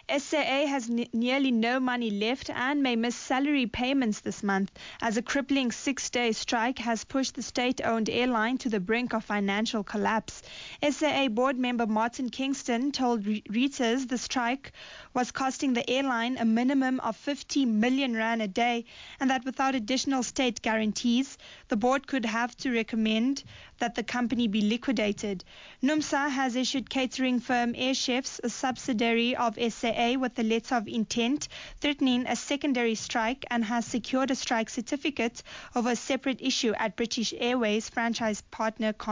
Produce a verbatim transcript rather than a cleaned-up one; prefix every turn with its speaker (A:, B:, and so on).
A: S A A has n- nearly no money left and may miss salary payments this month as a crippling six-day strike has pushed the state-owned airline to the brink of financial collapse. S A A board member Martin Kingston told Re- Reuters the strike was costing the airline a minimum of fifty million rand a day and that without additional state guarantees, the board could have to recommend that the company be liquidated. NUMSA has issued catering firm Air Chefs, a subsidiary of S A A, with a letter of intent threatening a secondary strike and has secured a strike certificate over a separate issue at British Airways franchise partner